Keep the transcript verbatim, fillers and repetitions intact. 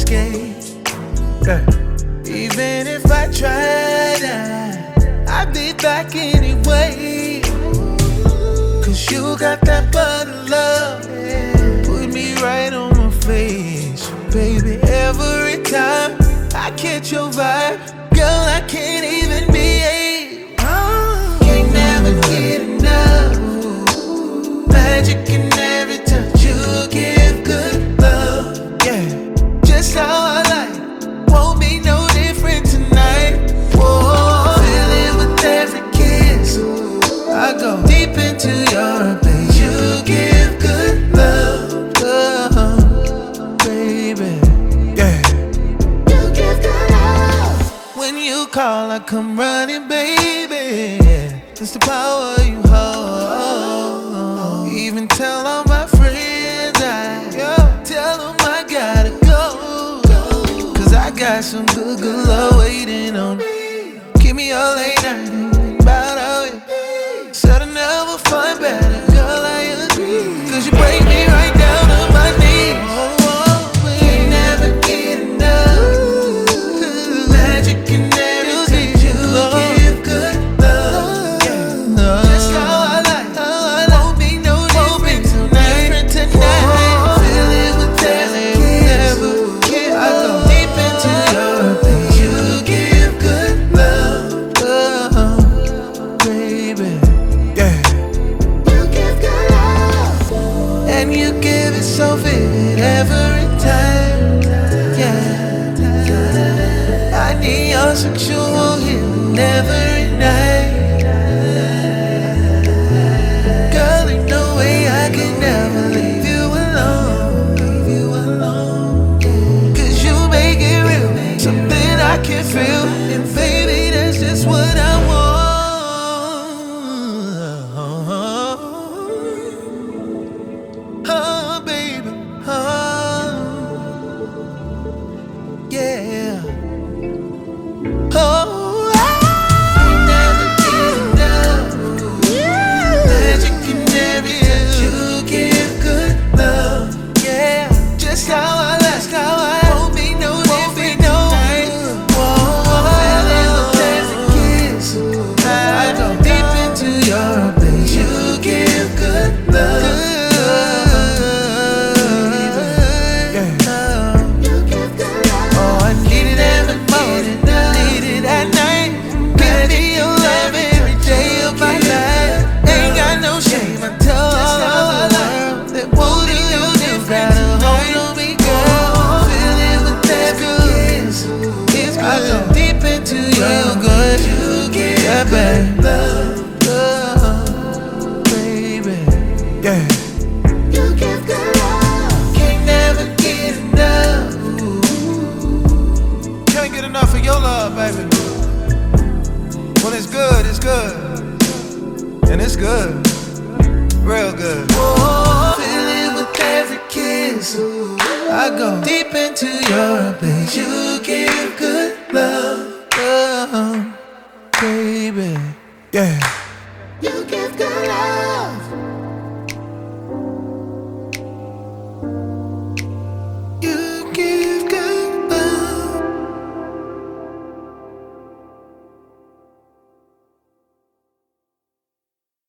escape. Yeah. Even if I tried, I, I'd be back anyway. Cause you got that butter love, yeah. Put me right on my face. Baby, every time I catch your vibe, girl, I can't even behave. Oh, can't never get enough. Magic in every touch, you give good love. Yeah, just how I like, won't be no different tonight. Whoa, feel it with every kiss. I go deep into your place. You give good love, oh, baby. Yeah, you give good love. When you call, I come running, baby. It's the power you hold. Even tell all my friends I yo, tell them I gotta go. Cause I got some good, good love waiting on me. Keep me all late night, about out it. Said I'll never find better, girl, I agree. Cause you break me right down to my knees. Oh, oh, can't never get enough. Magic in every touch, you give good love. Yeah. Just how I like, won't be no different tonight. Tonight, feel it with every kiss. I go deep into your place. You give good love, oh, baby. Yeah. You give good love, and you give it so vivid every time. Yeah, I need your sexual healing every night. Girl, ain't no way I can never leave you alone. Leave you alone. Cause you make it real, something I can feel. And baby, that's just what I want. Oh, baby, oh, yeah. Oh, I never get enough. Magic in every touch, you give good love. Yeah, just how I like, how I won't be no different tonight. Whoa, feel it with every kiss. I go deep into your place. You give good love. Oh, I need it every morning, need it at night. Give me your love every day of my life. Ain't got no shame, I tell all of the world that won't do you different. Hold on me, girl, feel it with every kiss. It's good. I go deep into your good. You give good love, love, baby. Yeah. You give good love. Can't never get enough. Can't get enough of your love, baby. When it's good, it's good. And it's good. Real good. Oh, feel it with every kiss. I go deep into your place. You give good love, oh, baby. Yeah.